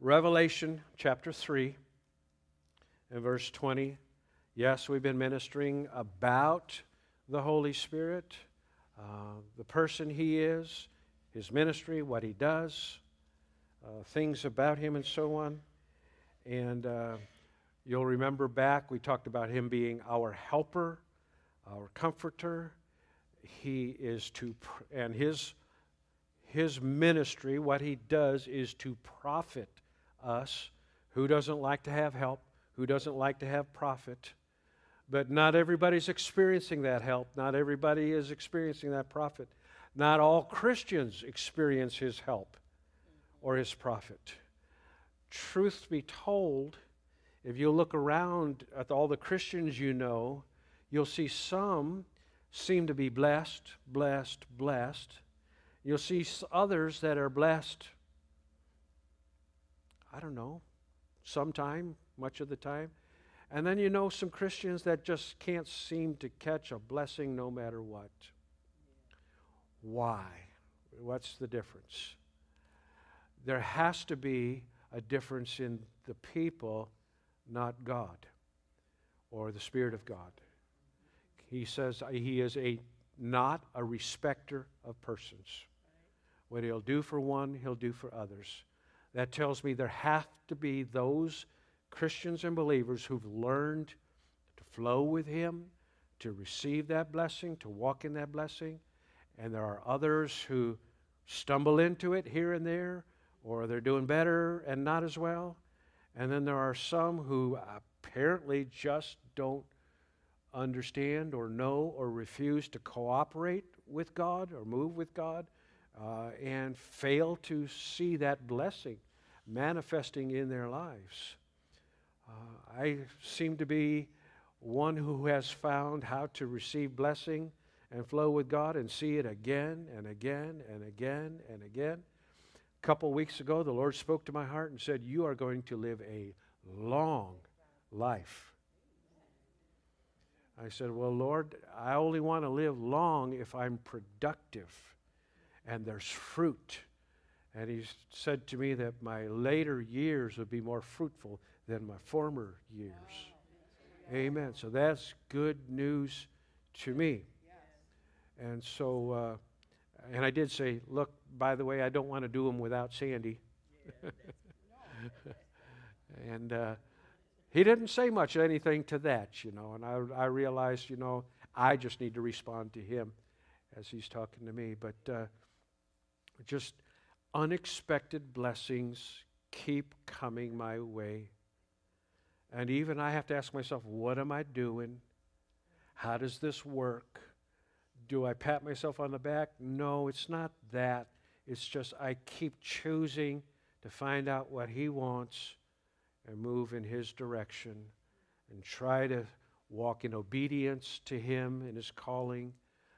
Revelation chapter 3 and verse 20. Yes, we've been ministering about the Holy Spirit, the person He is, His ministry, what He does, things about Him and so on. And you'll remember back, we talked about Him being our helper, our comforter. He is and His ministry, what He does is to profit us. Who doesn't like to have help? Who doesn't like to have profit? But not everybody's experiencing that help. Not everybody is experiencing that profit. Not all Christians experience His help or His profit. Truth be told, if you look around at all the Christians you know, you'll see some seem to be blessed. You'll see others that are blessed, I don't know, sometime, much of the time. And then you know some Christians that just can't seem to catch a blessing no matter what. Why? What's the difference? There has to be a difference in the people, not God or the Spirit of God. He says He is not a respecter of persons. What He'll do for one, He'll do for others. That tells me there have to be those Christians and believers who've learned to flow with Him, to receive that blessing, to walk in that blessing. And there are others who stumble into it here and there, or they're doing better and not as well. And then there are some who apparently just don't understand or know or refuse to cooperate with God or move with God and fail to see that blessing manifesting in their lives. I seem to be one who has found how to receive blessing and flow with God and see it again and again and again and again. A couple weeks ago, the Lord spoke to my heart and said, "You are going to live a long life." I said, "Well, Lord, I only want to live long if I'm productive and there's fruit." And He said to me that my later years would be more fruitful than my former years. Amen. So that's good news to me. And so, and I did say, look, by the way, I don't want to do them without Sandy. And he didn't say much anything to that, and I realized, I just need to respond to him as he's talking to me. But just unexpected blessings keep coming my way. And even I have to ask myself, what am I doing? How does this work? Do I pat myself on the back? No, it's not that. It's just I keep choosing to find out what He wants and move in His direction and try to walk in obedience to Him and His calling.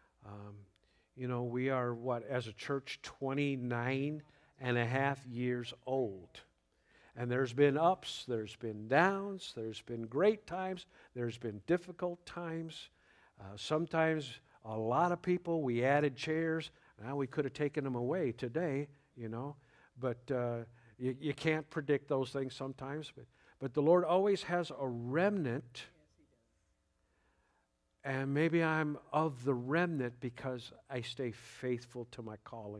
We are, as a church, 29 and a half years old. And there's been ups, there's been downs, there's been great times, there's been difficult times. Sometimes a lot of people, we added chairs. Now we could have taken them away today, But you can't predict those things sometimes. But the Lord always has a remnant. And maybe I'm of the remnant because I stay faithful to my calling.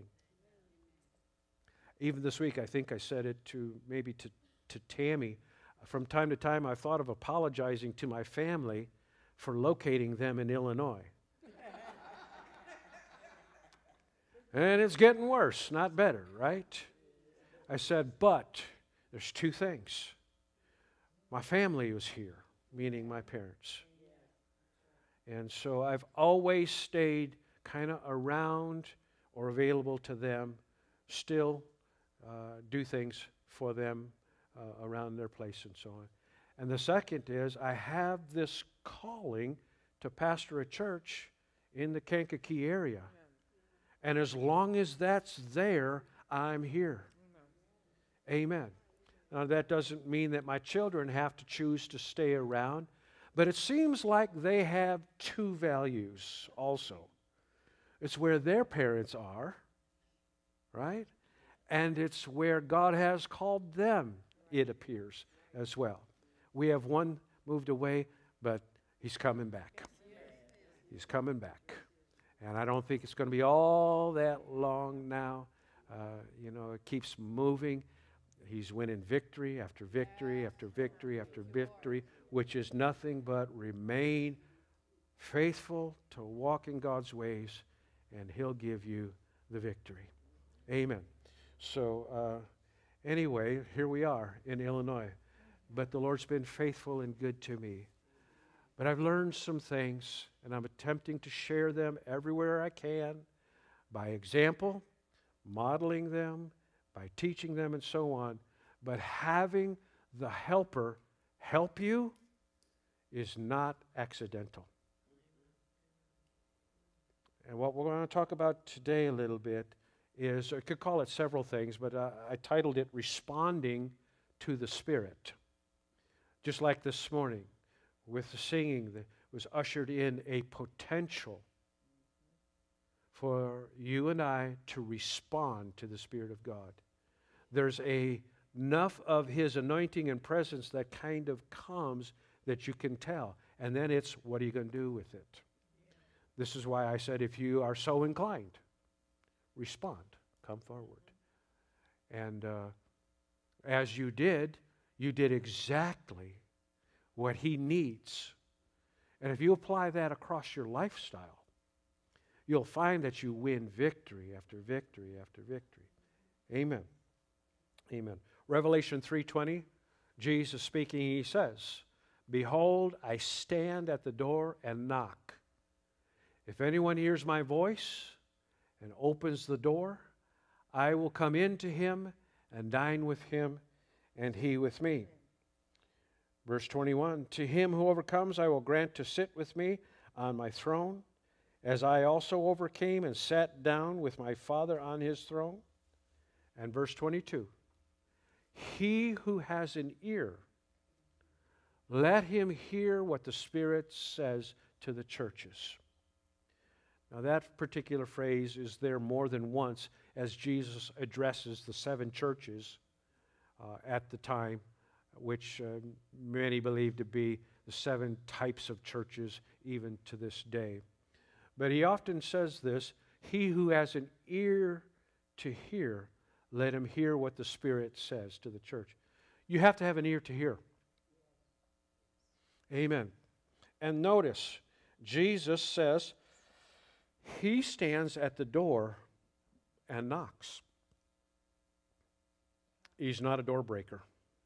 Even this week, I think I said it to Tammy. From time to time, I thought of apologizing to my family for locating them in Illinois. And it's getting worse, not better, right? I said, but there's two things. My family was here, meaning my parents. And so I've always stayed kind of around or available to them, still do things for them around their place and so on. And the second is I have this calling to pastor a church in the Kankakee area. And as long as that's there, I'm here. Amen. Now, that doesn't mean that my children have to choose to stay around, but it seems like they have two values also. It's where their parents are, right? And it's where God has called them, it appears, as well. We have one moved away, but he's coming back. He's coming back. And I don't think it's going to be all that long now. It keeps moving. He's winning victory after victory after victory after victory, which is nothing but remain faithful to walk in God's ways, and He'll give you the victory. Amen. So, anyway, here we are in Illinois. But the Lord's been faithful and good to me. But I've learned some things, and I'm attempting to share them everywhere I can, by example, modeling them, by teaching them, and so on. But having the helper help you is not accidental. And what we're going to talk about today a little bit is, I could call it several things, but I titled it Responding to the Spirit. Just like this morning with the singing that was ushered in a potential for you and I to respond to the Spirit of God. There's enough of His anointing and presence that kind of comes that you can tell. And then it's, what are you going to do with it? This is why I said, if you are so inclined, respond. Come forward. And as you did exactly what He needs. And if you apply that across your lifestyle, you'll find that you win victory after victory after victory. Amen. Amen. Revelation 3:20, Jesus speaking, He says, "Behold, I stand at the door and knock. If anyone hears my voice and opens the door, I will come in to him and dine with him, and he with me." Verse 21, "To him who overcomes I will grant to sit with me on my throne, as I also overcame and sat down with my Father on His throne." And verse 22, "He who has an ear, let him hear what the Spirit says to the churches." Now that particular phrase is there more than once as Jesus addresses the 7 churches at the time, which many believe to be the 7 types of churches even to this day. But He often says this, "He who has an ear to hear, let him hear what the Spirit says to the church." You have to have an ear to hear. Amen. And notice, Jesus says, He stands at the door and knocks. He's not a door breaker.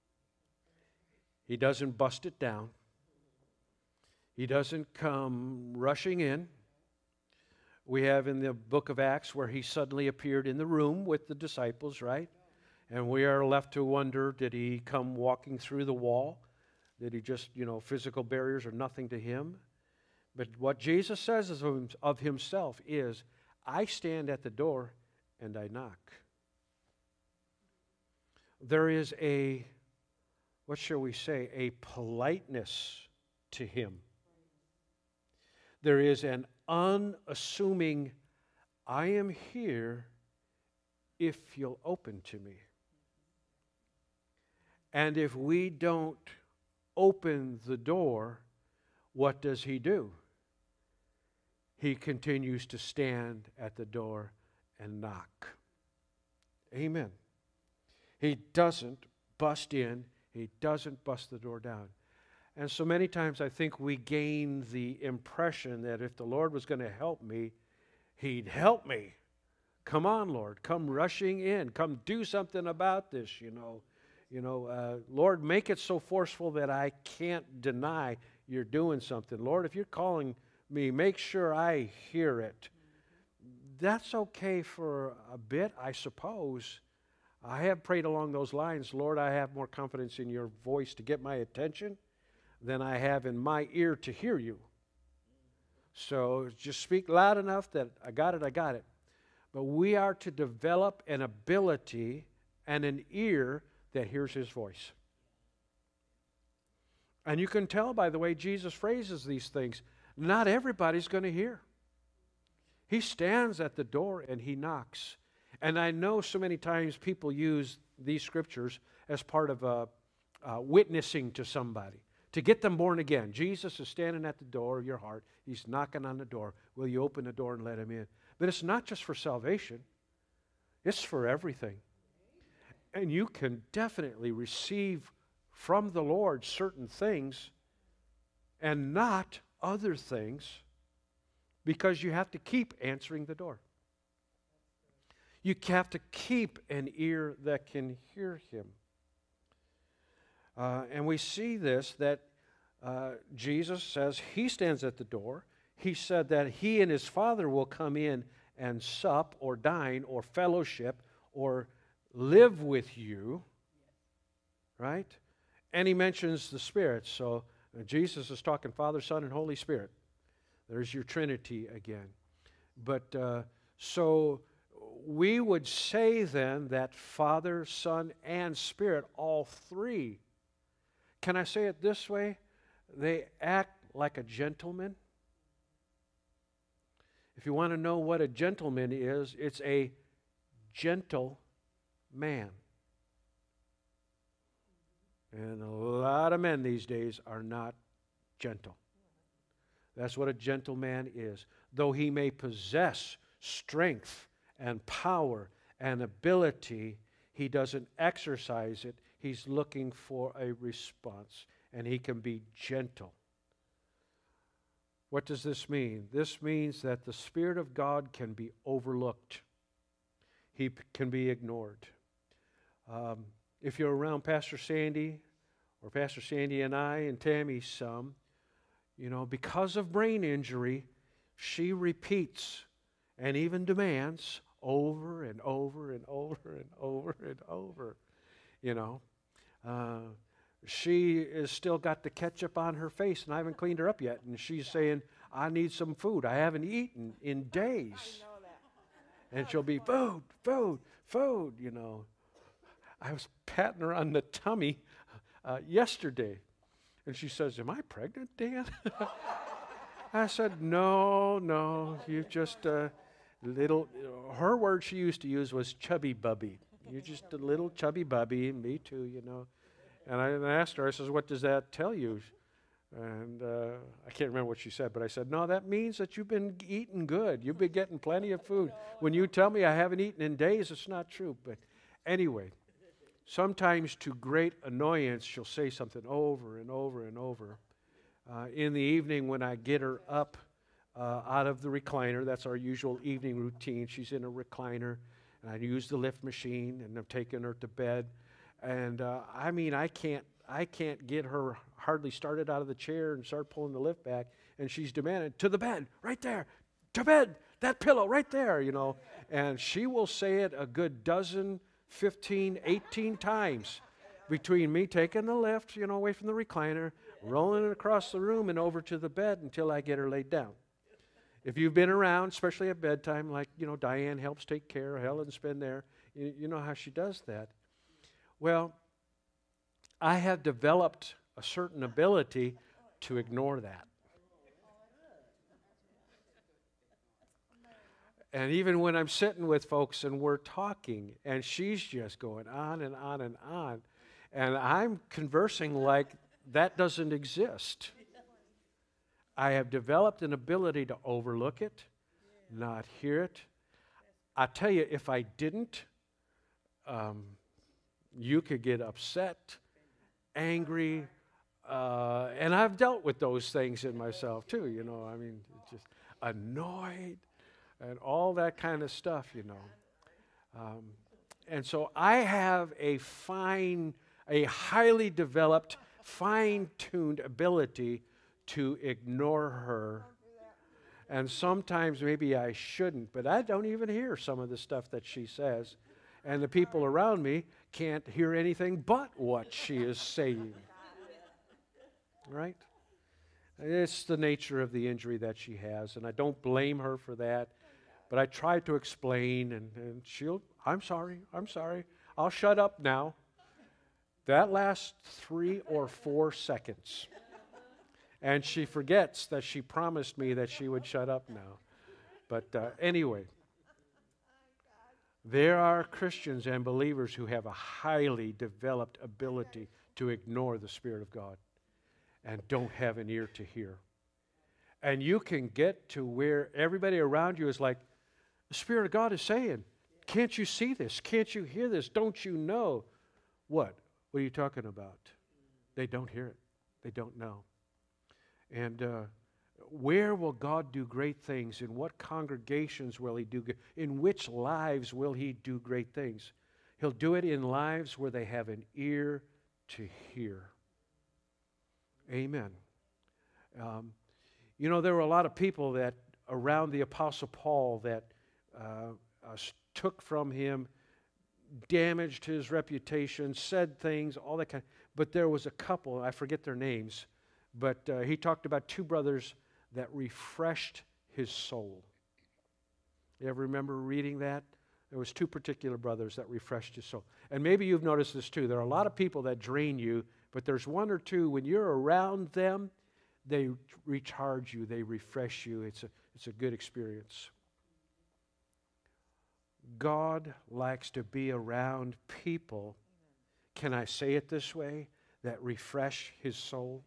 He doesn't bust it down. He doesn't come rushing in. We have in the book of Acts where He suddenly appeared in the room with the disciples, right? And we are left to wonder, did He come walking through the wall? Did He just, physical barriers are nothing to Him? But what Jesus says of Himself is, "I stand at the door and I knock." There is a politeness to Him. There is an unassuming, "I am here if you'll open to me." And if we don't open the door, what does He do? He continues to stand at the door and knock. Amen. He doesn't bust in. He doesn't bust the door down. And so many times I think we gain the impression that if the Lord was going to help me, He'd help me. Come on, Lord. Come rushing in. Come do something about this, Lord, make it so forceful that I can't deny You're doing something. Lord, if You're calling me, make sure I hear it. That's okay for a bit, I suppose. I have prayed along those lines. Lord, I have more confidence in Your voice to get my attention than I have in my ear to hear You. So just speak loud enough that I got it. But we are to develop an ability and an ear that hears His voice. And you can tell by the way Jesus phrases these things, not everybody's going to hear. He stands at the door and He knocks. And I know so many times people use these scriptures as part of witnessing to somebody, to get them born again. Jesus is standing at the door of your heart. He's knocking on the door. Will you open the door and let him in? But it's not just for salvation. It's for everything. And you can definitely receive from the Lord certain things and not other things, because you have to keep answering the door. You have to keep an ear that can hear him. And we see this, that Jesus says he stands at the door. He said that he and his Father will come in and sup or dine or fellowship or live with you, right? And he mentions the Spirit. So Jesus is talking Father, Son, and Holy Spirit. There's your Trinity again. But so we would say then that Father, Son, and Spirit, all three, can I say it this way? They act like a gentleman. If you want to know what a gentleman is, it's a gentle man. And a lot of men these days are not gentle. That's what a gentleman is. Though he may possess strength and power and ability, he doesn't exercise it. He's looking for a response, and he can be gentle. What does this mean? This means that the Spirit of God can be overlooked. He can be ignored. If you're around Pastor Sandy, or Pastor Sandy and I and Tammy some, because of brain injury, she repeats and even demands over and over and over and over and over. She has still got the ketchup on her face, and I haven't cleaned her up yet. And she's saying, I need some food. I haven't eaten in days. I know that. And she'll be, food, food, food, I was patting her on the tummy yesterday. And she says, am I pregnant, Dan? I said, no, you just little, her word she used to use was chubby bubby. You're just a little chubby bubby, and me too, And I asked her, I says, what does that tell you? And I can't remember what she said, but I said, no, that means that you've been eating good. You've been getting plenty of food. When you tell me I haven't eaten in days, it's not true. But anyway, sometimes to great annoyance, she'll say something over and over and over. In the evening when I get her up out of the recliner, that's our usual evening routine. She's in a recliner, and I use the lift machine, and I'm taking her to bed. And I can't get her hardly started out of the chair and start pulling the lift back, and she's demanding, to the bed, right there, to bed, that pillow right there, And she will say it a good dozen, 15, 18 times between me taking the lift, away from the recliner, rolling it across the room and over to the bed until I get her laid down. If you've been around, especially at bedtime, like, Diane helps take care, Helen's been there, you know how she does that. Well, I have developed a certain ability to ignore that. And even when I'm sitting with folks and we're talking, and she's just going on and on and on, and I'm conversing like that doesn't exist. I have developed an ability to overlook it, not hear it. I tell you, if I didn't, you could get upset, angry, and I've dealt with those things in myself too, just annoyed and all that kind of stuff, And so I have a highly developed, fine-tuned ability to ignore her. And sometimes maybe I shouldn't, but I don't even hear some of the stuff that she says. And the people around me can't hear anything but what she is saying. Right? It's the nature of the injury that she has, and I don't blame her for that. But I try to explain, and she'll, I'm sorry, I'll shut up now. That lasts 3 or 4 seconds. And she forgets that she promised me that she would shut up now. But anyway, There are Christians and believers who have a highly developed ability to ignore the Spirit of God and don't have an ear to hear. And you can get to where everybody around you is like, the Spirit of God is saying, can't you see this? Can't you hear this? Don't you know? What? What are you talking about? They don't hear it. They don't know. And where will God do great things? In what congregations will He do? In which lives will He do great things? He'll do it in lives where they have an ear to hear. Amen. You know, there were a lot of people that around the Apostle Paul that took from him, damaged his reputation, said things, all that kind. But there was a couple, I forget their names, but he talked about two brothers that refreshed his soul. You ever remember reading that? There was two particular brothers that refreshed his soul. And maybe you've noticed this too. There are a lot of people that drain you, but there's one or two, when you're around them, they recharge you, they refresh you. It's a good experience. God likes to be around people, can I say it this way, that refresh His soul.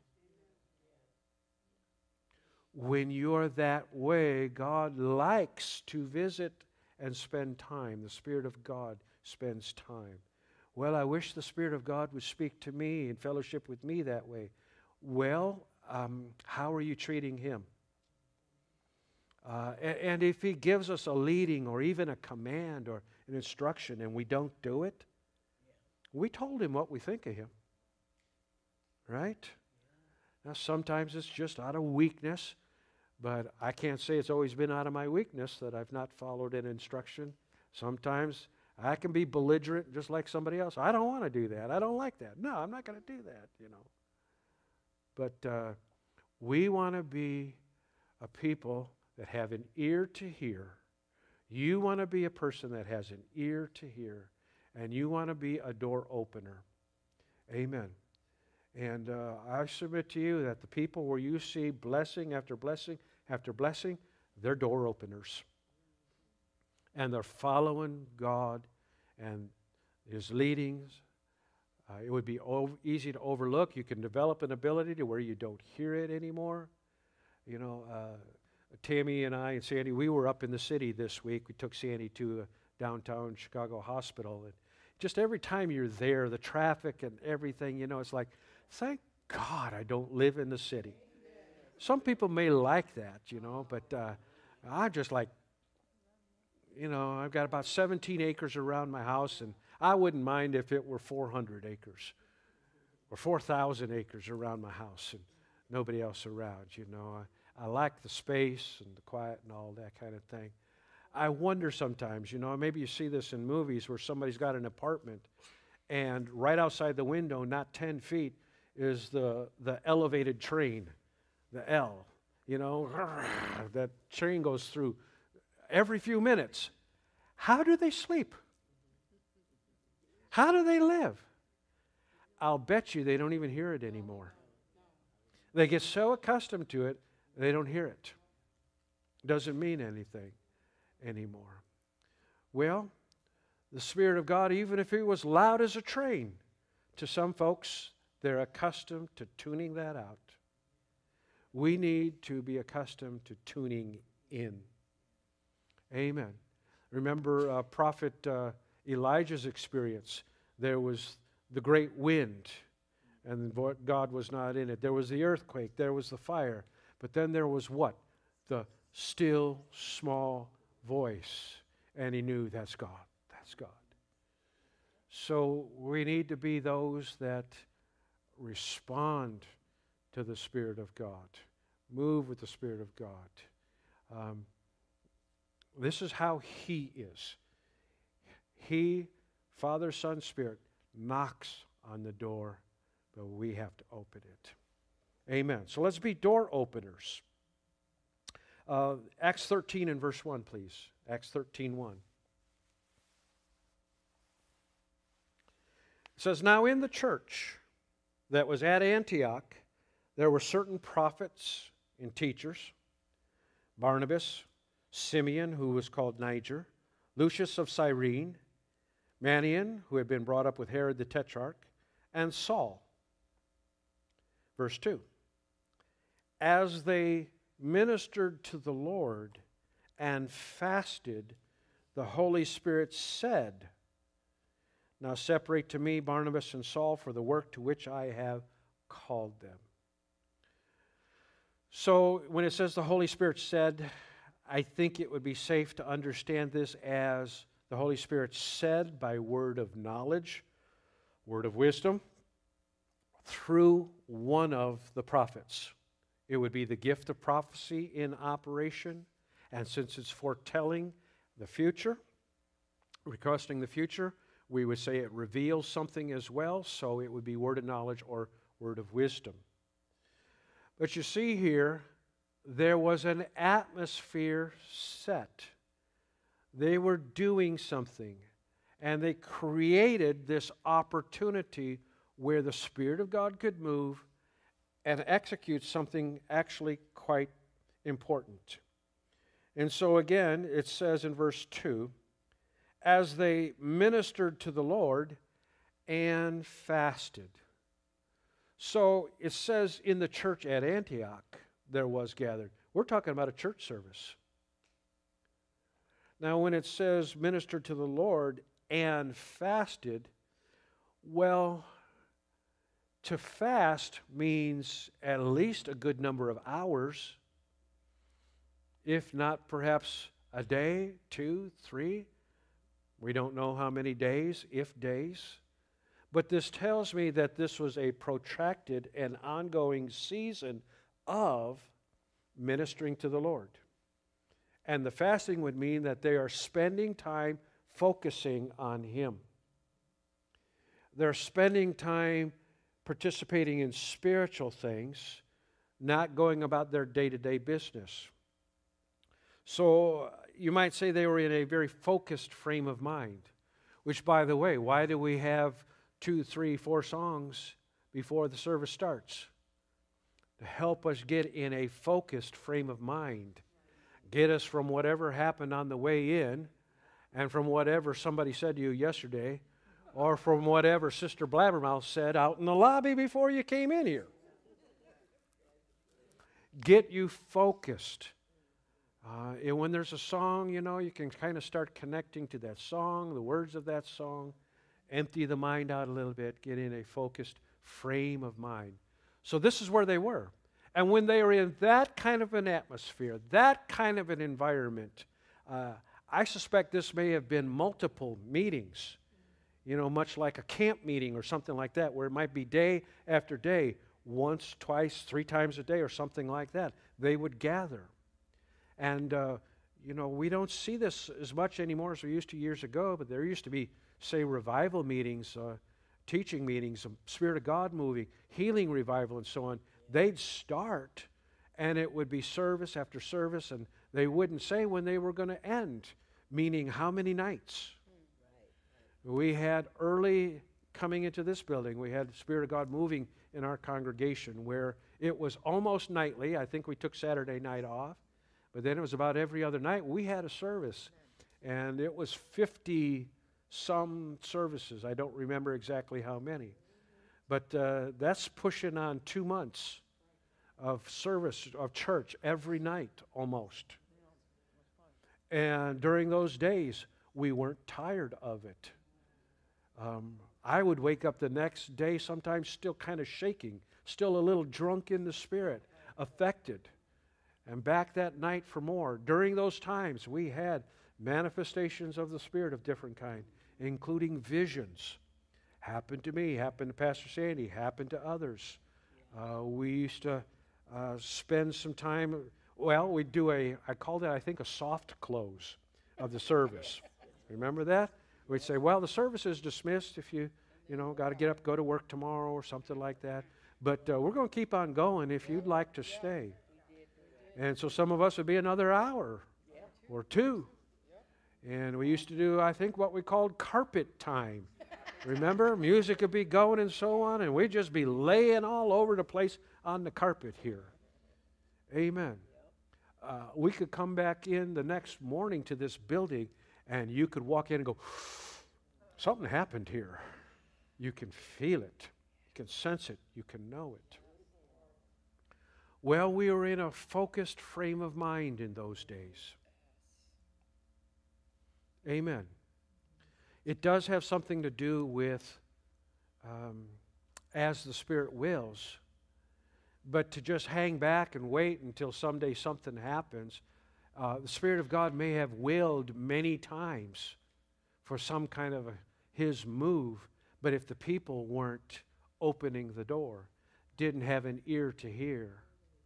When you're that way, God likes to visit and spend time. The Spirit of God spends time. Well, I wish the Spirit of God would speak to me and fellowship with me that way. Well, how are you treating Him? And if He gives us a leading or even a command or an instruction and we don't do it, we told Him what we think of Him. Right? Now, sometimes it's just out of weakness, but I can't say it's always been out of my weakness that I've not followed an instruction. Sometimes I can be belligerent just like somebody else. I don't want to do that. I don't like that. No, I'm not going to do that, you know. But we want to be a people that have an ear to hear. You want to be a person that has an ear to hear, and you want to be a door opener. Amen. And I submit to you that the people where you see blessing after blessing after blessing, they're door openers. And they're following God and His leadings. It would be easy to overlook. You can develop an ability to where you don't hear it anymore. You know, Tammy and I and Sandy, we were up in the city this week. We took Sandy to a downtown Chicago hospital. And just every time you're there, the traffic and everything, you know, it's like, thank God I don't live in the city. Some people may like that, you know, but I'm just like, you know, I've got about 17 acres around my house, and I wouldn't mind if it were 400 acres or 4,000 acres around my house and nobody else around, you know. I like the space and the quiet and all that kind of thing. I wonder sometimes, you know, maybe you see this in movies where somebody's got an apartment and right outside the window, not 10 feet, is the elevated train, the L, you know. That train goes through every few minutes. How do they sleep? How do they live? I'll bet you they don't even hear it anymore. They get so accustomed to it, they don't hear it. Doesn't mean anything anymore. Well, the Spirit of God, even if it was loud as a train, to some folks, they're accustomed to tuning that out. We need to be accustomed to tuning in. Amen. Remember Prophet Elijah's experience. There was the great wind, and God was not in it. There was the earthquake. There was the fire. But then there was what? The still, small voice. And he knew that's God. That's God. So we need to be those that respond to the Spirit of God. Move with the Spirit of God. This is how He is. He, Father, Son, Spirit, knocks on the door, but we have to open it. Amen. So let's be door openers. Acts 13 and verse 1, please. Acts 13:1. It says, "Now in the church that was at Antioch, there were certain prophets and teachers, Barnabas, Simeon, who was called Niger, Lucius of Cyrene, Manaen, who had been brought up with Herod the Tetrarch, and Saul. Verse 2. As they ministered to the Lord and fasted, the Holy Spirit said, now separate to me Barnabas and Saul for the work to which I have called them. So when it says the Holy Spirit said, I think it would be safe to understand this as the Holy Spirit said by word of knowledge, word of wisdom, through one of the prophets. It would be the gift of prophecy in operation, and since it's foretelling the future, requesting the future, we would say it reveals something as well, so it would be word of knowledge or word of wisdom. But you see here, there was an atmosphere set. They were doing something, and they created this opportunity where the Spirit of God could move and execute something actually quite important. And so again, it says in verse 2, as they ministered to the Lord and fasted. So it says in the church at Antioch there was gathered. We're talking about a church service. Now when it says ministered to the Lord and fasted, well, to fast means at least a good number of hours, if not perhaps a day, 2, 3. We don't know how many days, if days. But this tells me that this was a protracted and ongoing season of ministering to the Lord. And the fasting would mean that they are spending time focusing on Him. They're spending time participating in spiritual things, not going about their day-to-day business. So you might say they were in a very focused frame of mind, which, by the way, why do we have 2, 3, 4 songs before the service starts? To help us get in a focused frame of mind, get us from whatever happened on the way in and from whatever somebody said to you yesterday or from whatever Sister Blabbermouth said out in the lobby before you came in here. Get you focused. And when there's a song, you know, you can kind of start connecting to that song, the words of that song, empty the mind out a little bit, get in a focused frame of mind. So this is where they were. And when they were in that kind of an atmosphere, that kind of an environment, I suspect this may have been multiple meetings, you know, much like a camp meeting or something like that, where it might be day after day, once, twice, 3 times a day or something like that. They would gather. And, you know, we don't see this as much anymore as we used to years ago, but there used to be, say, revival meetings, teaching meetings, Spirit of God moving, healing revival and so on. They'd start, and it would be service after service, and they wouldn't say when they were going to end, meaning how many nights. We had early coming into this building, we had the Spirit of God moving in our congregation where it was almost nightly. I think we took Saturday night off, but then it was about every other night we had a service, and it was 50-some services. I don't remember exactly how many. But that's pushing on 2 months of service, of church, every night almost. And during those days, we weren't tired of it. I would wake up the next day sometimes still kind of shaking, still a little drunk in the spirit, affected. And back that night for more. During those times, we had manifestations of the Spirit of different kind, including visions. Happened to me, happened to Pastor Sandy, happened to others. We used to spend some time, well, we'd do I called it, I think, a soft close of the service. Remember that? We'd say, well, the service is dismissed if you got to get up, go to work tomorrow or something like that. But we're going to keep on going if you'd like to stay. And so some of us would be another hour or 2. And we used to do, I think, what we called carpet time. Remember? Music would be going and so on, and we'd just be laying all over the place on the carpet here. Amen. We could come back in the next morning to this building, and you could walk in and go, something happened here. You can feel it. You can sense it. You can know it. Well, we were in a focused frame of mind in those days. Amen. It does have something to do with as the Spirit wills, but to just hang back and wait until someday something happens, the Spirit of God may have willed many times for some kind of His move, but if the people weren't opening the door, didn't have an ear to hear.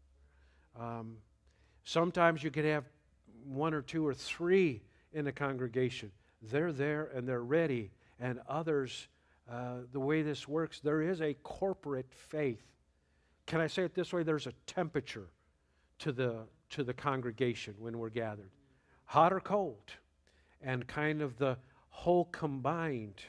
Sometimes you could have one or two or three in the congregation. They're there and they're ready. And others, the way this works, there is a corporate faith. Can I say it this way? There's a temperature to the congregation when we're gathered. Hot or cold. And kind of the whole combined,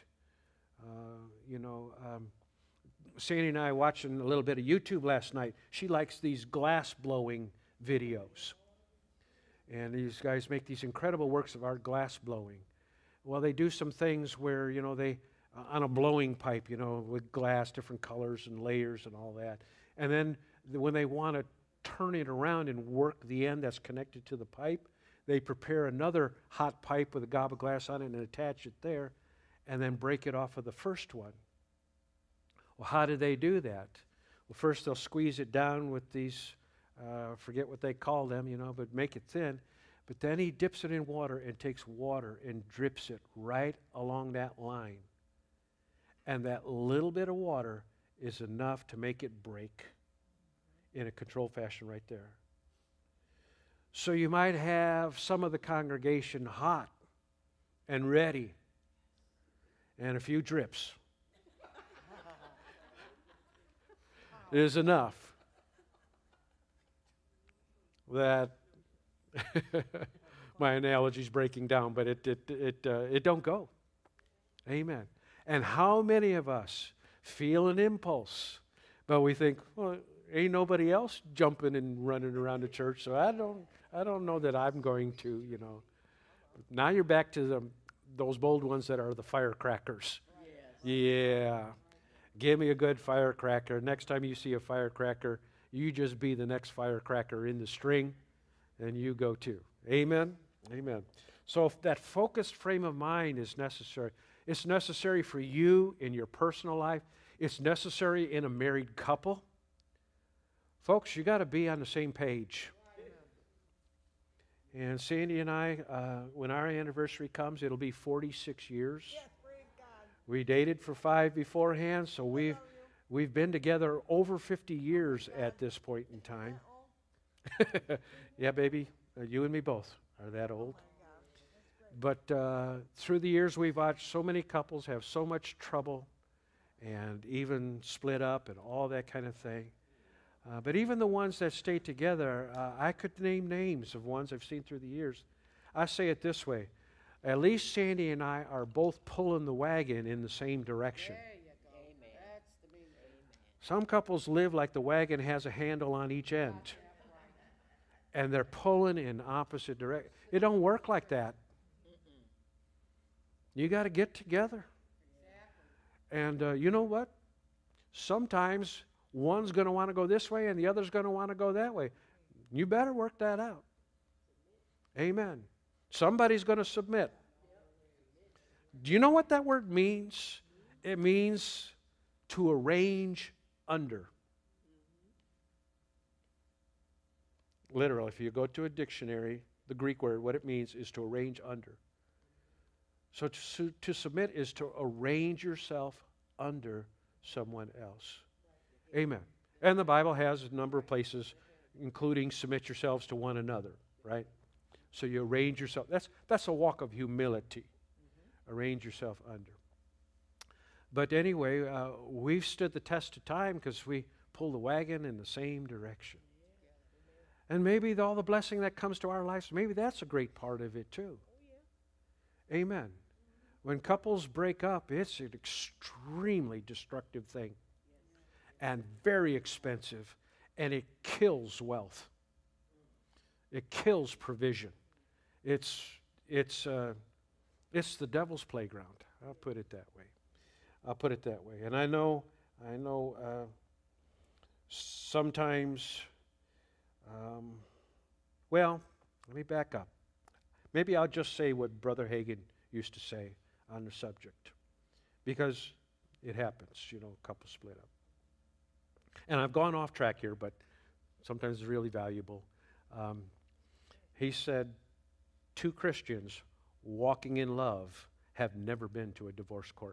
Sandy and I watching a little bit of YouTube last night. She likes these glass blowing videos. And these guys make these incredible works of art, glass blowing. Well, they do some things where, they, on a blowing pipe, with glass, different colors and layers and all that. And then when they want to turn it around and work the end that's connected to the pipe, they prepare another hot pipe with a gob of glass on it and attach it there, and then break it off of the first one. Well, how do they do that? Well, first they'll squeeze it down with these, forget what they call them, but make it thin. But then he dips it in water and takes water and drips it right along that line. And that little bit of water is enough to make it break in a controlled fashion right there. So you might have some of the congregation hot and ready and a few drips is enough that my analogy's breaking down, but it don't go. Amen. And how many of us feel an impulse, but we think, well, ain't nobody else jumping and running around the church, so I don't know that I'm going to, Now you're back to those bold ones that are the firecrackers. Yes. Yeah. Give me a good firecracker. Next time you see a firecracker, you just be the next firecracker in the string, and you go too. Amen? Amen. So if that focused frame of mind is necessary, it's necessary for you in your personal life. It's necessary in a married couple. Folks, you got to be on the same page. And Sandy and I, when our anniversary comes, it'll be 46 years. Yes, praise God. We dated for 5 beforehand, so we've been together over 50 years at this point in time. Yeah, baby, you and me both are that old. But through the years, we've watched so many couples have so much trouble and even split up and all that kind of thing. But even the ones that stay together, I could name names of ones I've seen through the years. I say it this way. At least Sandy and I are both pulling the wagon in the same direction. There you go. Amen. That's the meaning. Some couples live like the wagon has a handle on each end. And they're pulling in opposite directions. It don't work like that. You got to get together. And you know what? Sometimes one's going to want to go this way and the other's going to want to go that way. You better work that out. Amen. Somebody's going to submit. Do you know what that word means? It means to arrange under. Literally, if you go to a dictionary, the Greek word, what it means is to arrange under. So to submit is to arrange yourself under someone else. Amen. And the Bible has a number of places, including submit yourselves to one another, right? So you arrange yourself. That's a walk of humility. Arrange yourself under. But anyway, we've stood the test of time because we pull the wagon in the same direction. And maybe all the blessing that comes to our lives, maybe that's a great part of it too. Amen. When couples break up, it's an extremely destructive thing and very expensive, and it kills wealth. It kills provision. It's It's the devil's playground. I'll put it that way. I'll put it that way. And I know, sometimes, well, let me back up. Maybe I'll just say what Brother Hagin used to say on the subject, because it happens, couples split up. And I've gone off track here, but sometimes it's really valuable. He said, 2 Christians walking in love have never been to a divorce court.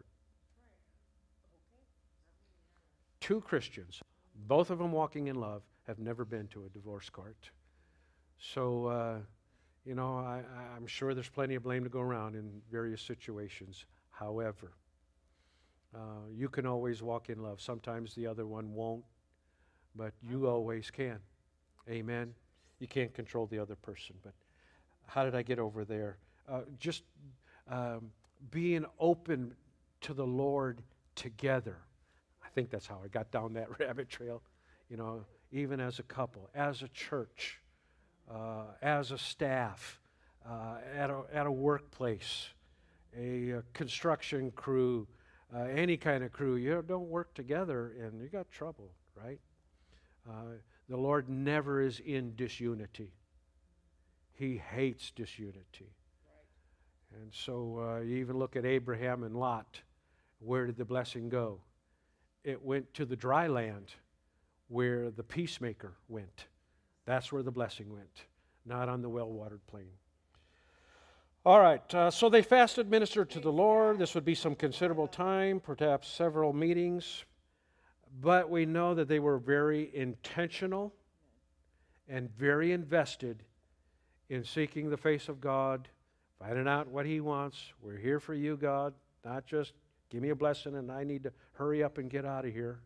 2 Christians, both of them walking in love, have never been to a divorce court. So, I'm sure there's plenty of blame to go around in various situations. However, you can always walk in love. Sometimes the other one won't, but you always can. Amen. You can't control the other person. But how did I get over there? Just being open to the Lord together. I think that's how I got down that rabbit trail. Even as a couple, as a church, as a staff, at a workplace, a construction crew, any kind of crew. You don't work together and you got trouble, right? The Lord never is in disunity. He hates disunity. Right. And so you even look at Abraham and Lot. Where did the blessing go? It went to the dry land where the peacemaker went. That's where the blessing went, not on the well-watered plain. All right, so they fasted, ministered to the Lord. This would be some considerable time, perhaps several meetings. But we know that they were very intentional and very invested in seeking the face of God, finding out what He wants. We're here for you, God, not just give me a blessing and I need to hurry up and get out of here.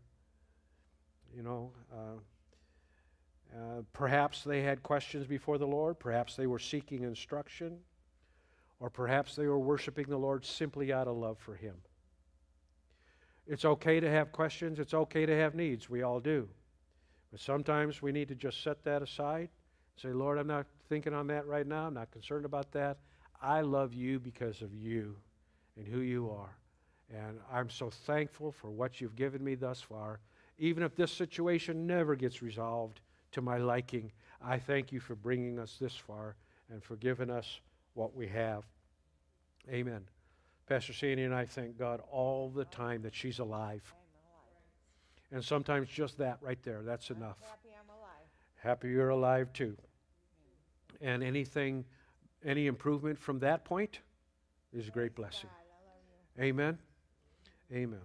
Perhaps they had questions before the Lord. Perhaps they were seeking instruction. Or perhaps they were worshiping the Lord simply out of love for Him. It's okay to have questions. It's okay to have needs. We all do. But sometimes we need to just set that aside. Say, Lord, I'm not thinking on that right now. I'm not concerned about that. I love you because of you and who you are. And I'm so thankful for what you've given me thus far. Even if this situation never gets resolved to my liking, I thank you for bringing us this far and for giving us what we have. Amen. Pastor Sandy and I thank God all the time that she's alive. And sometimes just that right there, that's enough. Happy I'm alive. Happy you're alive too. And any improvement from that point is a great blessing. Amen. Amen.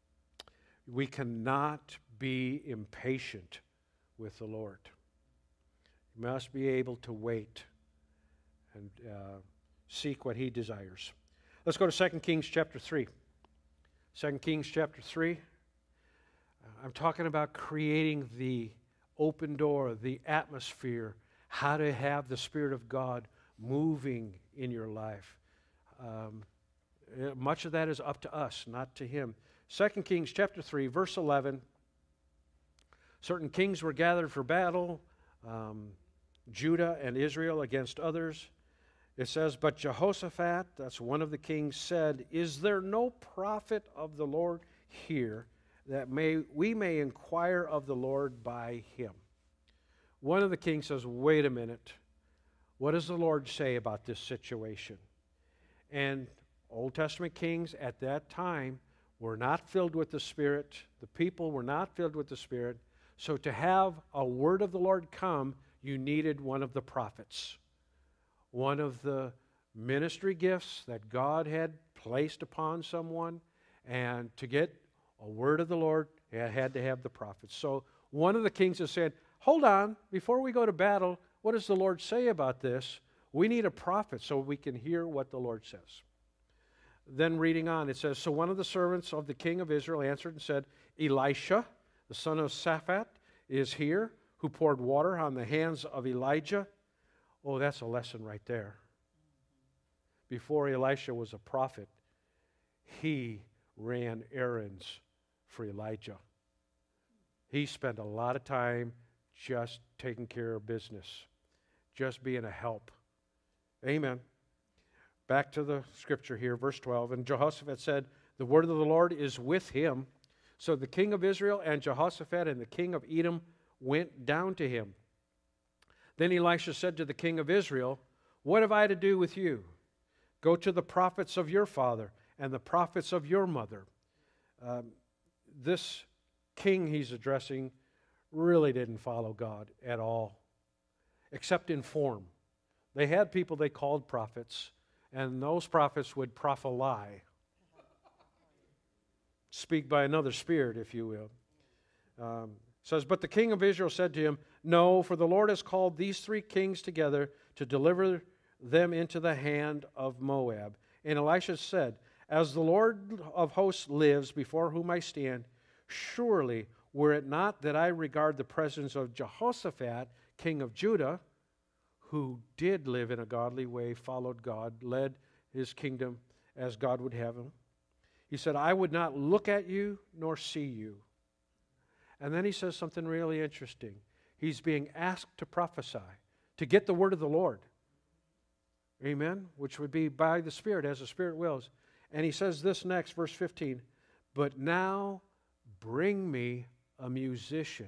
We cannot be impatient with the Lord. You must be able to wait and seek what He desires. Let's go to 2 Kings chapter 3. 2 Kings chapter 3. I'm talking about creating the open door, the atmosphere, how to have the Spirit of God moving in your life. Much of that is up to us, not to Him. 2 Kings chapter 3, verse 11. Certain kings were gathered for battle, Judah and Israel against others. It says, but Jehoshaphat, that's one of the kings, said, is there no prophet of the Lord here that we may inquire of the Lord by him? One of the kings says, wait a minute. What does the Lord say about this situation? And Old Testament kings at that time were not filled with the Spirit. The people were not filled with the Spirit. So to have a word of the Lord come, you needed one of the prophets. One of the ministry gifts that God had placed upon someone. And to get a word of the Lord, it had to have the prophets. So one of the kings has said, hold on, before we go to battle, what does the Lord say about this? We need a prophet so we can hear what the Lord says. Then reading on, it says, so one of the servants of the king of Israel answered and said, Elisha, the son of Shaphat, is here, who poured water on the hands of Elijah. Oh, that's a lesson right there. Before Elisha was a prophet, he ran errands for Elijah. He spent a lot of time just taking care of business, just being a help. Amen. Back to the scripture here, verse 12. And Jehoshaphat said, the word of the Lord is with him. So the king of Israel and Jehoshaphat and the king of Edom went down to him. Then Elisha said to the king of Israel, what have I to do with you? Go to the prophets of your father and the prophets of your mother. This king he's addressing really didn't follow God at all, except in form. They had people they called prophets, and those prophets would prophesy, speak by another spirit, if you will. Says, but the king of Israel said to him, no, for the Lord has called these three kings together to deliver them into the hand of Moab. And Elisha said, as the Lord of hosts lives, before whom I stand, surely were it not that I regard the presence of Jehoshaphat, king of Judah, who did live in a godly way, followed God, led his kingdom as God would have him. He said, I would not look at you nor see you. And then he says something really interesting. He's being asked to prophesy, to get the word of the Lord. Amen? Which would be by the Spirit, as the Spirit wills. And he says this next, verse 15, but now bring me a musician.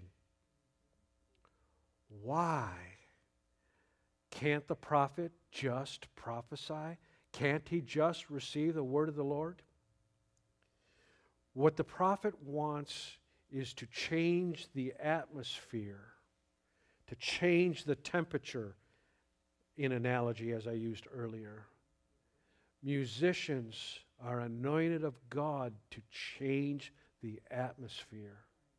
Why? Can't the prophet just prophesy? Can't he just receive the word of the Lord? What the prophet wants is to change the atmosphere, to change the temperature, in analogy as I used earlier. Musicians are anointed of God to change the atmosphere.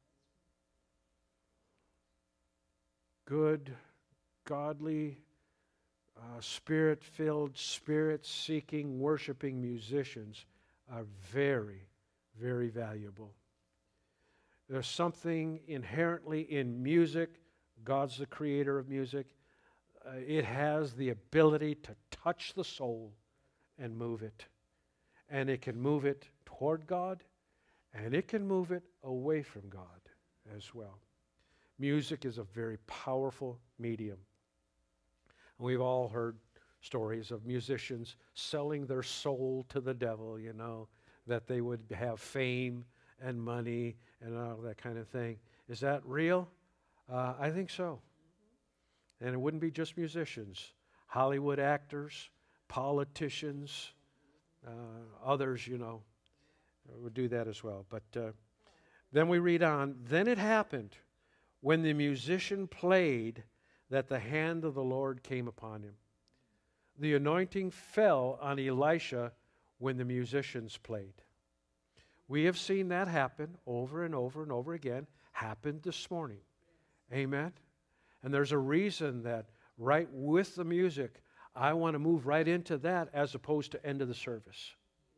Good, godly, spirit-filled, spirit-seeking, worshiping musicians are very, very valuable. There's something inherently in music. God's the creator of music. It has the ability to touch the soul and move it. And it can move it toward God, and it can move it away from God as well. Music is a very powerful medium. We've all heard stories of musicians selling their soul to the devil, you know, that they would have fame and money and all that kind of thing. Is that real? I think so. And it wouldn't be just musicians. Hollywood actors, politicians, others, you know, would do that as well. But then we read on, then it happened when the musician played that the hand of the Lord came upon him. The anointing fell on Elisha when the musicians played. We have seen that happen over and over and over again. Happened this morning. Amen? And there's a reason that right with the music, I want to move right into that as opposed to end of the service.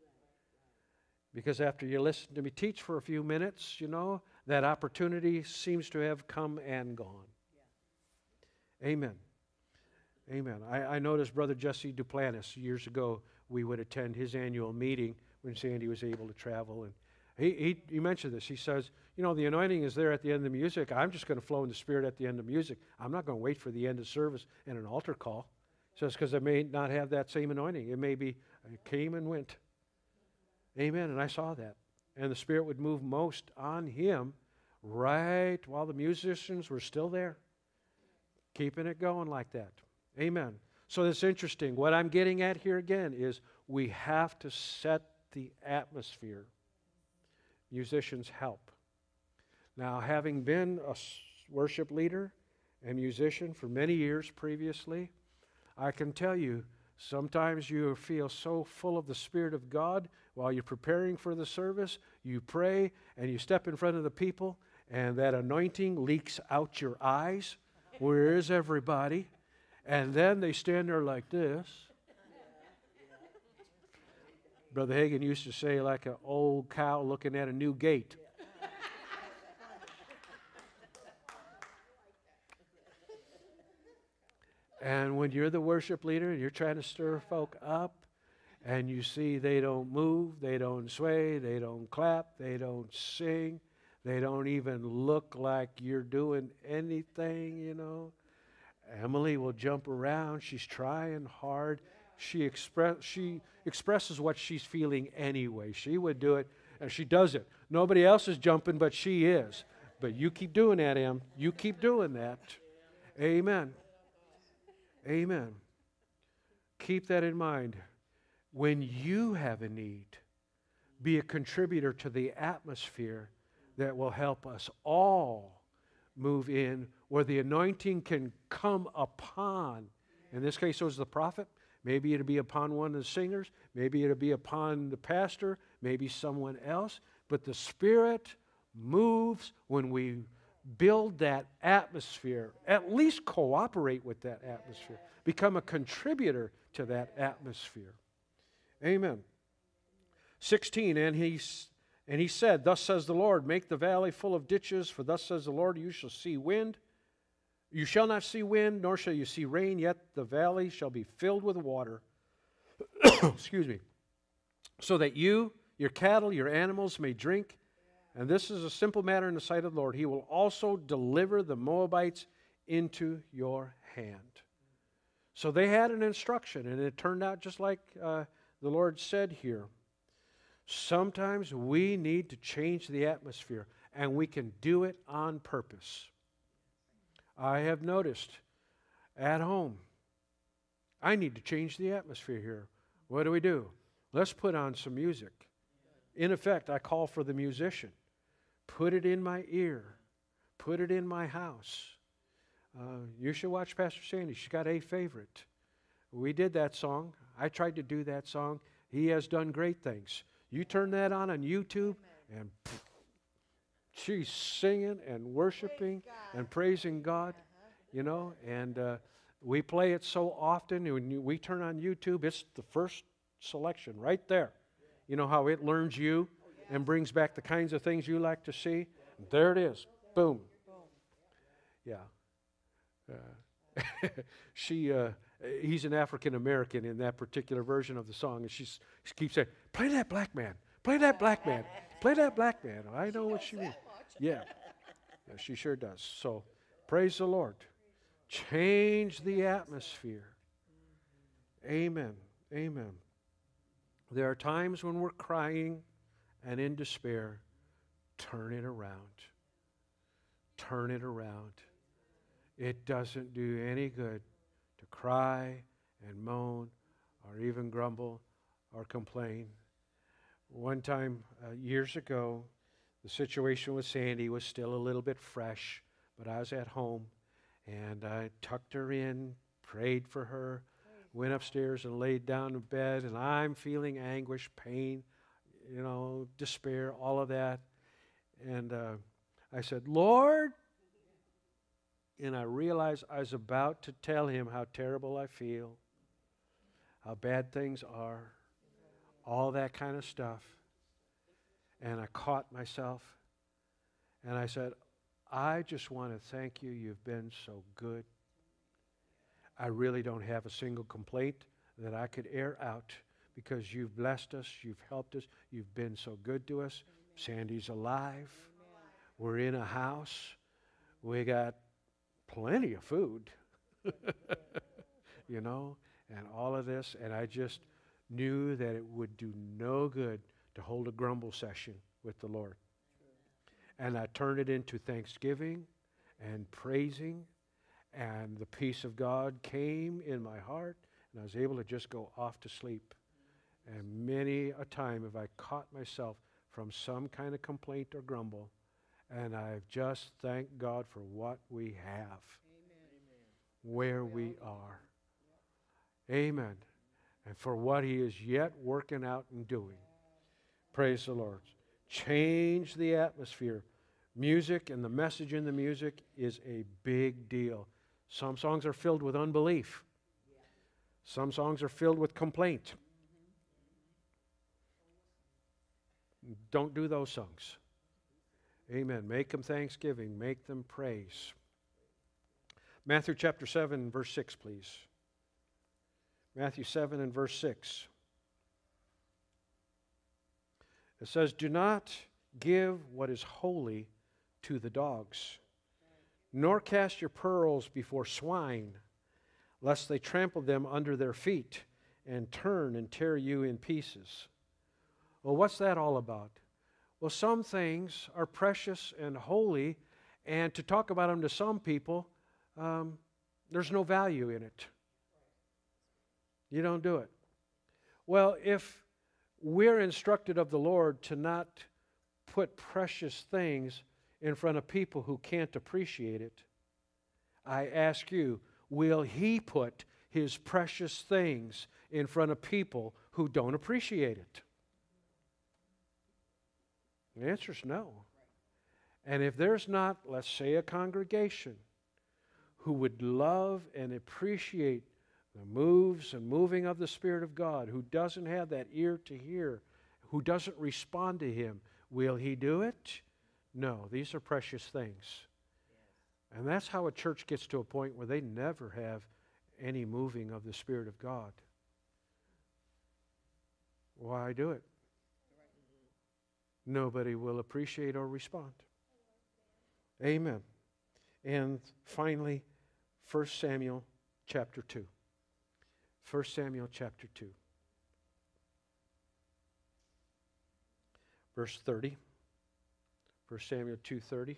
Because after you listen to me teach for a few minutes, you know, that opportunity seems to have come and gone. Amen. Amen. I noticed Brother Jesse Duplantis, years ago, we would attend his annual meeting when Sandy was able to travel. And he mentioned this. He says, you know, the anointing is there at the end of the music. I'm just going to flow in the Spirit at the end of music. I'm not going to wait for the end of service and an altar call. He says, because I may not have that same anointing. It may be, it came and went. Amen. And I saw that. And the Spirit would move most on him right while the musicians were still there. Keeping it going like that. Amen. So it's interesting. What I'm getting at here again is we have to set the atmosphere. Musicians help. Now, having been a worship leader and musician for many years previously, I can tell you, sometimes you feel so full of the Spirit of God while you're preparing for the service, you pray and you step in front of the people and that anointing leaks out your eyes. Where is everybody? And then they stand there like this. Brother Hagin used to say, like an old cow looking at a new gate. And when you're the worship leader and you're trying to stir folk up, and you see they don't move, they don't sway, they don't clap, they don't sing, they don't even look like you're doing anything, you know. Emily will jump around. She's trying hard. She expresses what she's feeling anyway. She would do it, and she does it. Nobody else is jumping, but she is. But you keep doing that, Em. You keep doing that. Amen. Amen. Keep that in mind. When you have a need, be a contributor to the atmosphere that will help us all move in where the anointing can come upon. In this case, it was the prophet. Maybe it'll be upon one of the singers. Maybe it'll be upon the pastor. Maybe someone else. But the Spirit moves when we build that atmosphere. At least cooperate with that atmosphere. Become a contributor to that atmosphere. Amen. 16, and he said, thus says the Lord, make the valley full of ditches, for thus says the Lord, you shall see wind. You shall not see wind, nor shall you see rain, yet the valley shall be filled with water. Excuse me. So that you, your cattle, your animals may drink. And this is a simple matter in the sight of the Lord. He will also deliver the Moabites into your hand. So they had an instruction, and it turned out just like the Lord said here. Sometimes we need to change the atmosphere, and we can do it on purpose. I have noticed at home, I need to change the atmosphere here. What do? Let's put on some music. In effect, I call for the musician. Put it in my ear. Put it in my house. You should watch Pastor Sandy. She's got a favorite. We did that song. I tried to do that song. He has done great things. You turn that on YouTube, and she's singing and worshiping and praising God, you know, and we play it so often. When we turn on YouTube, it's the first selection right there. You know how it learns you and brings back the kinds of things you like to see? There it is. Boom. Yeah. He's an African American in that particular version of the song, and she keeps saying, play that black man, play that black man, play that black man. I know what she means. Yeah, she sure does. So praise the Lord. Change the atmosphere. Amen. Amen. There are times when we're crying and in despair. Turn it around. Turn it around. It doesn't do any good to cry and moan or even grumble or complain. One time, years ago, the situation with Sandy was still a little bit fresh, but I was at home, and I tucked her in, prayed for her, went upstairs and laid down in bed, and I'm feeling anguish, pain, you know, despair, all of that. And I said, Lord, and I realized I was about to tell him how terrible I feel, how bad things are, all that kind of stuff. And I caught myself, and I said, I just want to thank you. You've been so good. I really don't have a single complaint that I could air out because you've blessed us, you've helped us, you've been so good to us. Sandy's alive. We're in a house. We got plenty of food, you know, and all of this. And I just knew that it would do no good to hold a grumble session with the Lord. And I turned it into thanksgiving and praising, and the peace of God came in my heart, and I was able to just go off to sleep. And many a time have I caught myself from some kind of complaint or grumble, and I've just thanked God for what we have, where we are. Amen. And for what He is yet working out and doing. Praise the Lord. Change the atmosphere. Music and the message in the music is a big deal. Some songs are filled with unbelief. Some songs are filled with complaint. Don't do those songs. Amen. Make them thanksgiving. Make them praise. Matthew chapter 7, verse 6, please. Matthew 7 and verse 6. It says, do not give what is holy to the dogs, nor cast your pearls before swine, lest they trample them under their feet and turn and tear you in pieces. Well, what's that all about? Well, some things are precious and holy, and to talk about them to some people, there's no value in it. You don't do it. Well, if we're instructed of the Lord to not put precious things in front of people who can't appreciate it, I ask you, will He put His precious things in front of people who don't appreciate it? The answer is no. And if there's not, let's say, a congregation who would love and appreciate the moves and moving of the Spirit of God, who doesn't have that ear to hear, who doesn't respond to Him, will He do it? No, these are precious things. And that's how a church gets to a point where they never have any moving of the Spirit of God. Why do it? Nobody will appreciate or respond. Amen. And finally, 1 Samuel chapter 2. 1 Samuel chapter 2. Verse 30. 1 Samuel 2:30.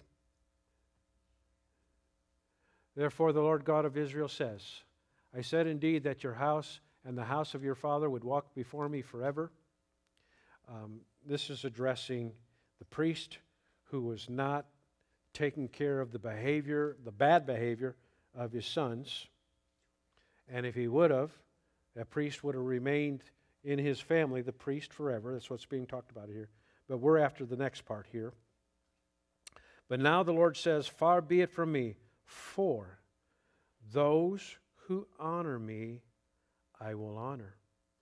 Therefore the Lord God of Israel says, I said indeed that your house and the house of your father would walk before me forever. This is addressing the priest who was not taking care of the behavior, the bad behavior of his sons. And if he would have, that priest would have remained in his family, the priest forever. That's what's being talked about here. But we're after the next part here. But now the Lord says, far be it from me, for those who honor me, I will honor.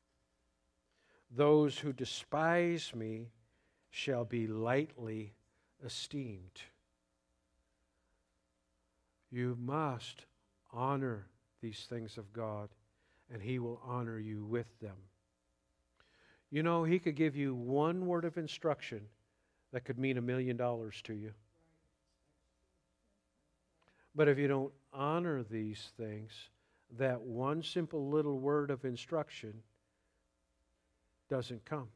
Those who despise me shall be lightly esteemed. You must honor these things of God, and He will honor you with them. You know, He could give you one word of instruction that could mean $1 million to you. But if you don't honor these things, that one simple little word of instruction doesn't come.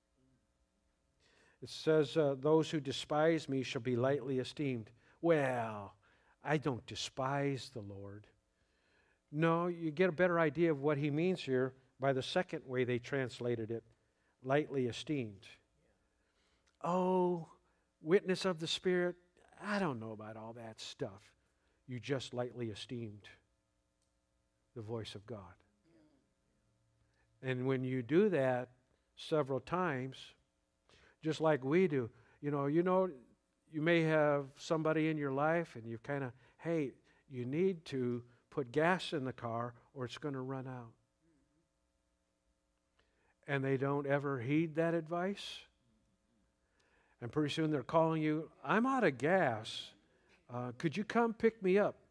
It says, those who despise me shall be lightly esteemed. Well, I don't despise the Lord. No, you get a better idea of what he means here by the second way they translated it, lightly esteemed. Oh, witness of the Spirit, I don't know about all that stuff. You just lightly esteemed the voice of God. And when you do that several times, just like we do, you may have somebody in your life and you kind of, hey, you need to put gas in the car or it's going to run out. And they don't ever heed that advice. And pretty soon they're calling you, I'm out of gas. Could you come pick me up?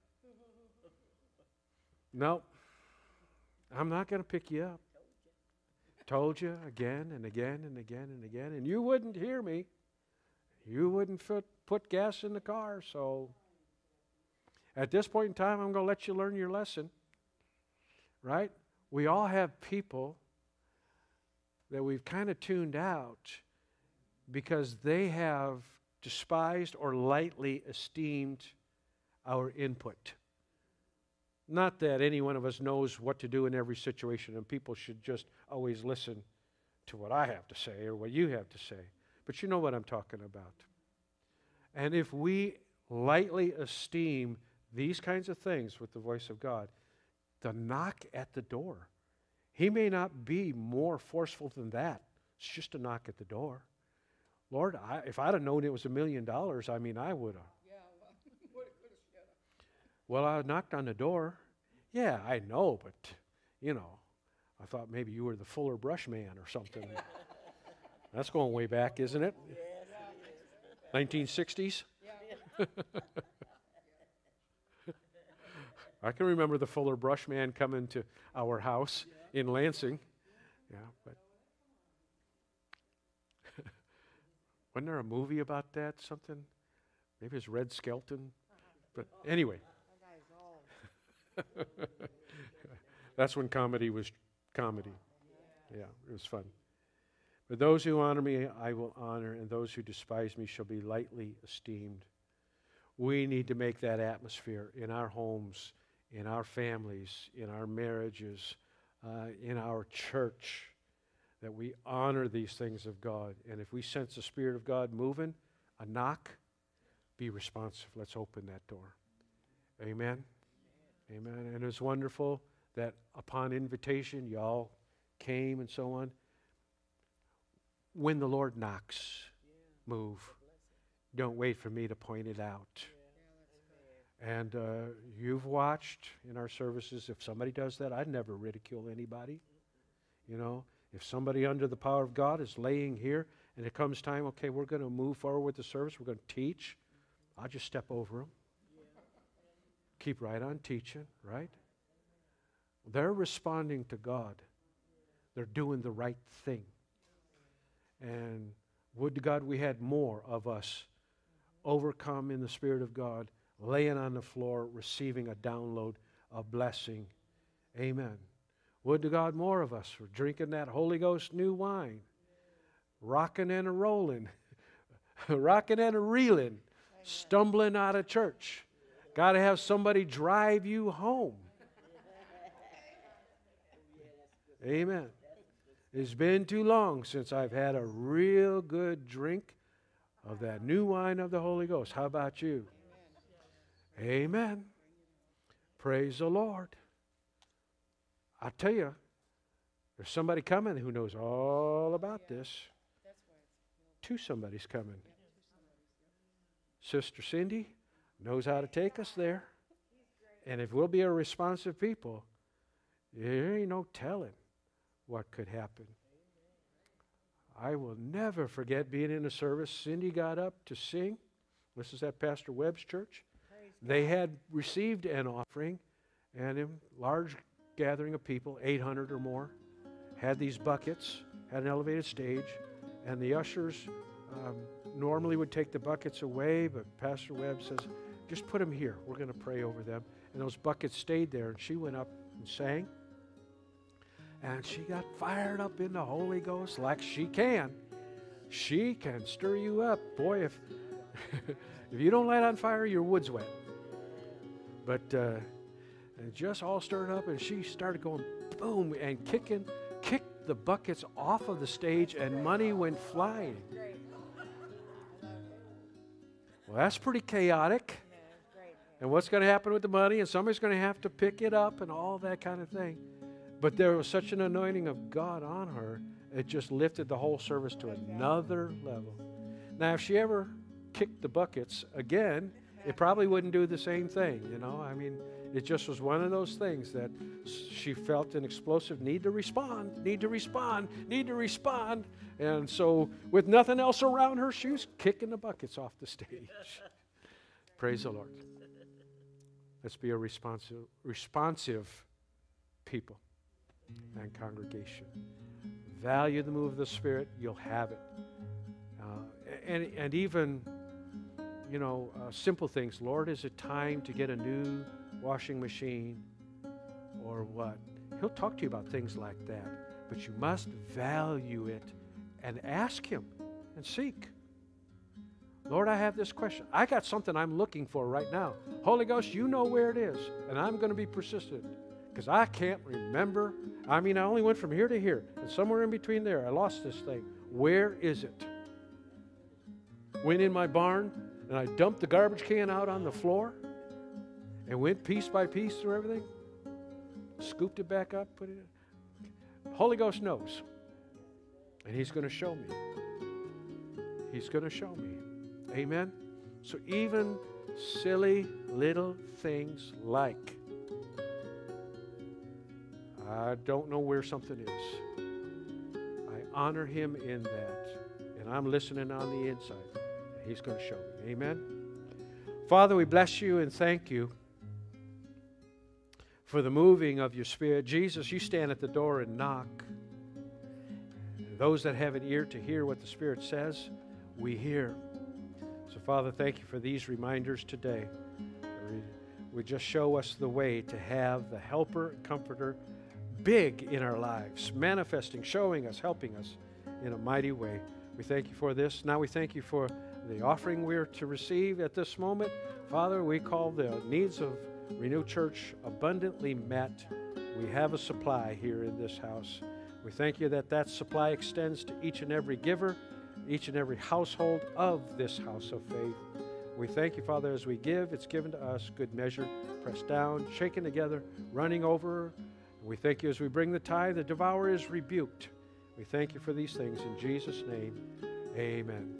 No, I'm not going to pick you up. Told you again and again and again and again, and you wouldn't hear me. You wouldn't put gas in the car, so at this point in time, I'm going to let you learn your lesson. Right? We all have people that we've kind of tuned out because they have despised or lightly esteemed our input. Not that any one of us knows what to do in every situation, and people should just always listen to what I have to say or what you have to say. But you know what I'm talking about. And if we lightly esteem these kinds of things with the voice of God, the knock at the door, He may not be more forceful than that. It's just a knock at the door. Lord, if I'd have known it was $1 million, I would have. Yeah, well, woulda, coulda, shoulda. Well, I knocked on the door. Yeah, I know, but, I thought maybe you were the Fuller Brush Man or something. That's going way back, isn't it? Yes, it is. 1960s? Yeah. I can remember the Fuller Brush Man coming to our house in Lansing. Yeah, but wasn't there a movie about that? Something? Maybe it's Red Skelton. But anyway. That guy's old. That's when comedy was comedy. Yeah, it was fun. But those who honor me, I will honor, and those who despise me shall be lightly esteemed. We need to make that atmosphere in our homes, in our families, in our marriages, in our church, that we honor these things of God. And if we sense the Spirit of God moving, a knock, be responsive. Let's open that door. Amen. Amen. And it's wonderful that upon invitation, y'all came and so on. When the Lord knocks, move. Don't wait for me to point it out. And you've watched in our services, if somebody does that, I'd never ridicule anybody. You know, if somebody under the power of God is laying here and it comes time, okay, we're going to move forward with the service, we're going to teach, I'll just step over them. Keep right on teaching, right? They're responding to God. They're doing the right thing. And would to God we had more of us overcome in the Spirit of God, laying on the floor, receiving a download of blessing. Amen. Would to God more of us were drinking that Holy Ghost new wine, rocking and a rolling, rocking and a reeling, stumbling out of church. Got to have somebody drive you home. Amen. It's been too long since I've had a real good drink of that new wine of the Holy Ghost. How about you? Amen. Praise the Lord. I tell you, there's somebody coming who knows all about this. Two somebody's coming. Sister Cindy knows how to take us there. And if we'll be a responsive people, there ain't no telling what could happen. I will never forget being in a service. Cindy got up to sing. This is at Pastor Webb's church. They had received an offering, and a large gathering of people, 800 or more, had these buckets, had an elevated stage, and the ushers normally would take the buckets away, but Pastor Webb says, just put them here. We're going to pray over them. And those buckets stayed there, and she went up and sang. And she got fired up in the Holy Ghost like she can. She can stir you up. Boy, if if you don't light on fire, your wood's wet. But it just all stirred up, and she started going boom and kicked the buckets off of the stage, and money went flying. Well, that's pretty chaotic. And what's going to happen with the money? And somebody's going to have to pick it up and all that kind of thing. But there was such an anointing of God on her, it just lifted the whole service to another level. Now, if she ever kicked the buckets again, it probably wouldn't do the same thing, you know. I mean, it just was one of those things that she felt an explosive need to respond, need to respond, need to respond. And so with nothing else around her, she was kicking the buckets off the stage. Praise the Lord. Let's be a responsive people and congregation. Value the move of the Spirit, you'll have it. And even, you know, simple things. Lord, is it time to get a new washing machine or what? He'll talk to you about things like that. But you must value it and ask Him and seek. Lord, I have this question. I got something I'm looking for right now. Holy Ghost, you know where it is, and I'm going to be persistent because I can't remember. I mean, I only went from here to here, and somewhere in between there, I lost this thing. Where is it? Went in my barn, and I dumped the garbage can out on the floor and went piece by piece through everything, scooped it back up, put it in. Holy Ghost knows, and He's going to show me. He's going to show me. Amen? So even silly little things like, I don't know where something is. I honor Him in that. And I'm listening on the inside. He's going to show me. Amen? Father, we bless You and thank You for the moving of Your Spirit. Jesus, You stand at the door and knock. And those that have an ear to hear what the Spirit says, we hear. So, Father, thank You for these reminders today. Would just show us the way to have the helper, comforter big in our lives, manifesting, showing us, helping us in a mighty way. We thank you for this. Now we thank you for the offering we're to receive at this moment. Father, we call the needs of Renew Church abundantly met. We have a supply here in this house. We thank you that that supply extends to each and every giver, each and every household of this house of faith. We thank you, Father, as we give, it's given to us, good measure, pressed down, shaken together, running over. We thank you as we bring the tithe, the devourer is rebuked. We thank you for these things in Jesus' name. Amen.